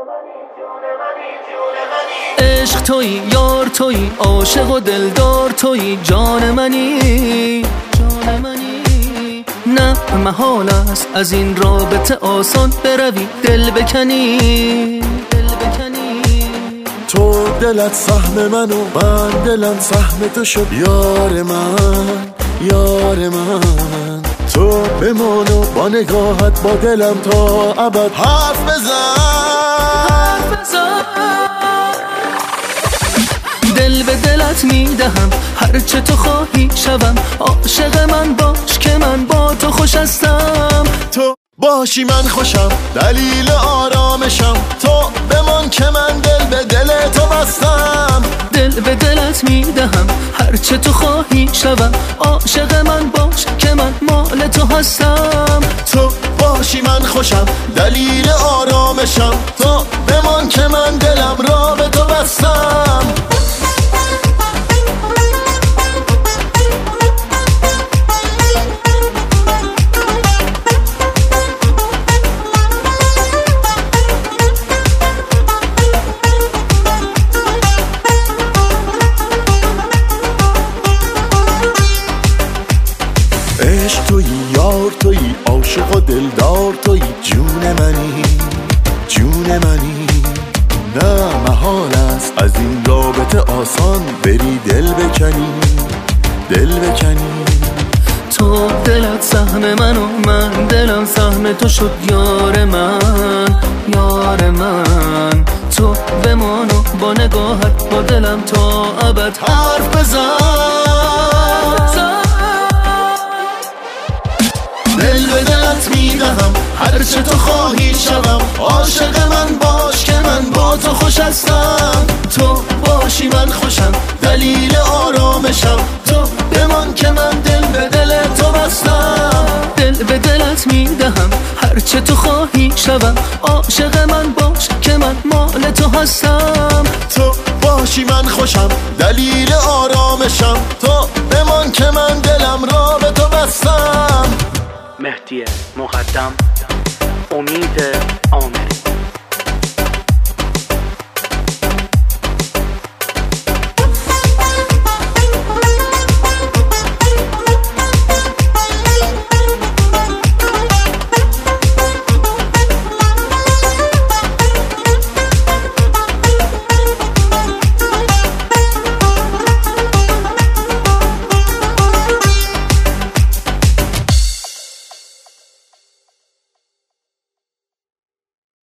عشق تویی، یار تویی، عاشق و دلدار تویی، جان منی، جان منی. نه محال است از این رابطه آسان بروی، دل بکنی، دل بکنی. تو دلت سهم من و من دلم سهم تو شد، یار من، یار من. تو بمان و با نگاهت با دلم تا ابد حرف بزن، حرف بزن. دل به دلت میدهم، هرچه تو خواهی شوم. عاشق من باش که من با تو خوش هستم. تو باشی من خوشم، دلیل آرامشم. تو بمان که من دل به دل تو بستم. دل به دلت میدهم، هرچه تو خواهی شوم. عاشق من باش که من مال تو هستم. تو باشی من خوشم، دلیل آرامشم. تو بمان که من دلم را به تو بستم. عشق تویی، یار تویی، عاشق و دلدار تویی، جون منی، جون منی. نه محال است از این رابطه آسان بری دل بکنی، دل بکنی. تو دلت سهم من و من دلم سهم تو شد، یار من، یار من. تو بمان و با نگاهت با دلم تا ابد حرف بزن. دل به دلت میدهم، هرچه تو خواهی شوم. عاشق من باش که من با تو خوش هستم. تو باشی من خوشم، دلیل آرامشم. تو بمان که من دل به دل تو بستم. دل به دلت میدهم، هرچه تو خواهی شوم. عاشق من باش که من مال تو هستم. تو باشی من خوشم، دلیل آرامشم. تو بمان که من دلم را به تو بستم. مهدی مقدم، امید